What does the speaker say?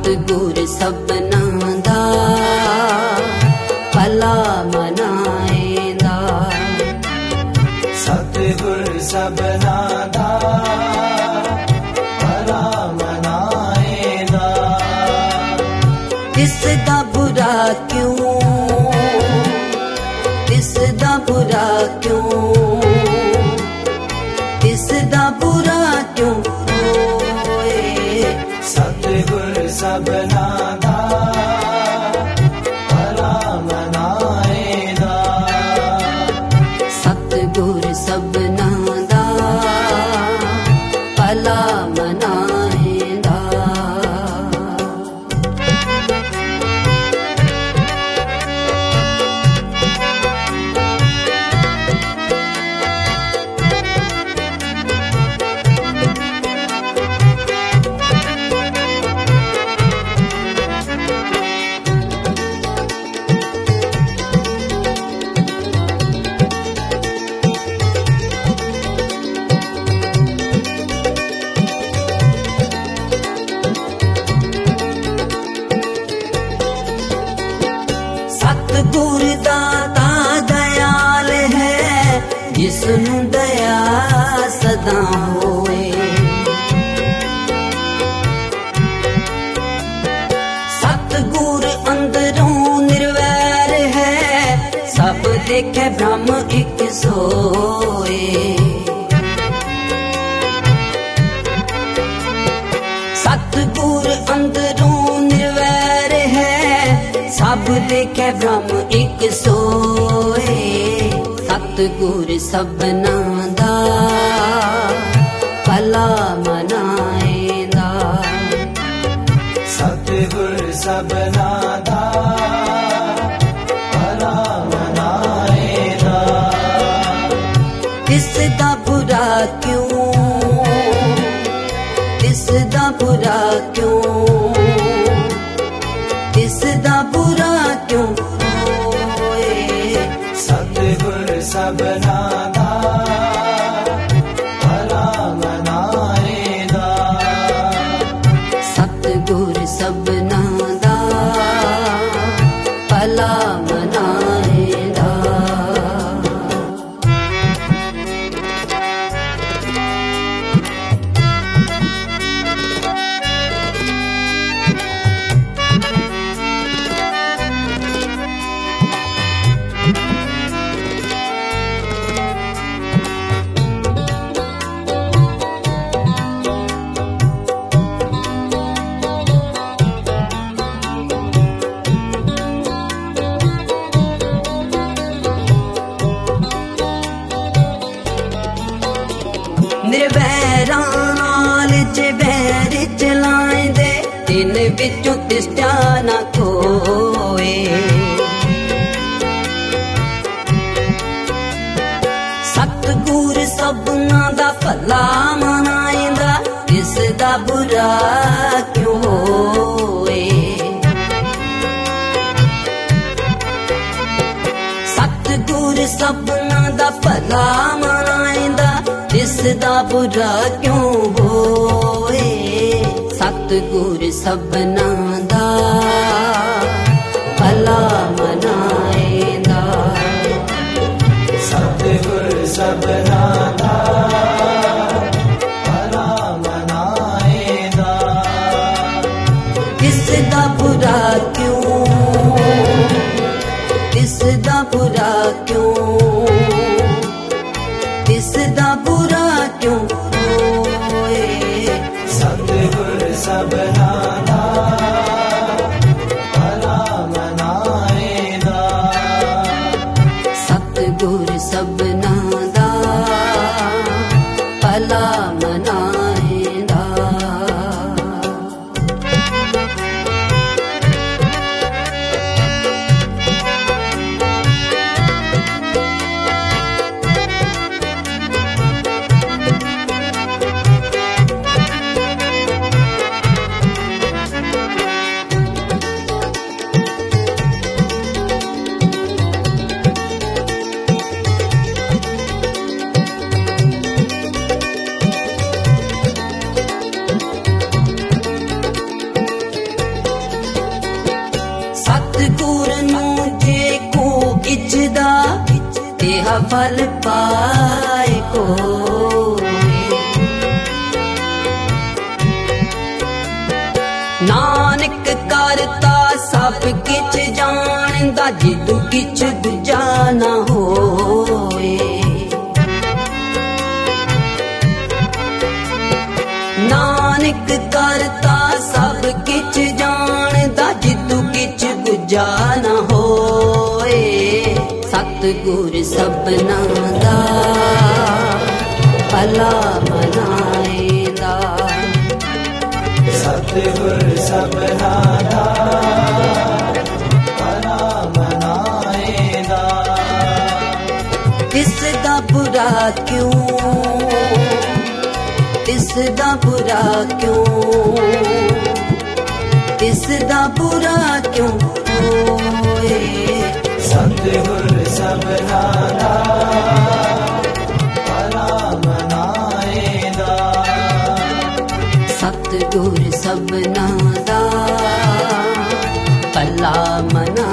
सतगुर सबना दा भला मनाएंदा। सतगुर सबना दा भला मनाएंदा। तिसदा बुरा क्यों, तिसदा बुरा क्यों, तिसदा बुरा क्यों होए। सतगुर सबना दा भला मनाएंदा। सतगुर सबना दा भला मनाएंदा। सतगुर दाता दयाल है, जिसनू दया सदा होए। सतगुर अंदरों निर्वैर है, सब देखे ब्रह्म एक सोए। सतगुर अंदरों निर्वैर है, सब देखे ब्रह्म एक सोए। सतगुर सबना दा भला मनाएंदा। सतगुर सबना दा भला मनाएंदा। तिसदा बुरा क्यों, तिसदा बुरा क्यों, तिसदा बुरा क्यों होए। सतगुर सबना दा भला मनाएंदा। सतगुर सबना दा भला मनाएंदा। निर्वैरां नाल च बैर चलाएंदे, तिन विचों तिसदा ना कोए। सतगुर सबना दा भला मनाएंदा, तिसदा बुरा क्यों होए। सतगुर सबना दा भला मनाएंदा, तिसदा बुरा क्यों होए। सतगुर सबना दा भला मनाएंदा। सतगुर सबना दा भला मनाएंदा। तिसदा बुरा क्यों, तिसदा बुरा क्यों, तिसदा बुरा क्यों होए। सतगुर सबना दा फल पाए कोई। नानक करता सब किछ जानदा, जिदू किछ दूजा ना होए। नानक करता सब किछ जानदा, जिदू किछ दूजा ना होए। सतगुर सबना दा भला मनाएंदा। सतगुर सबना दा भला मनाएंदा। तिसदा बुरा क्यों, तिसदा बुरा क्यों, तिसदा बुरा क्यों होए। सतगुर सबना दा भला मनाएंदा। सतगुर सबना दा भला मना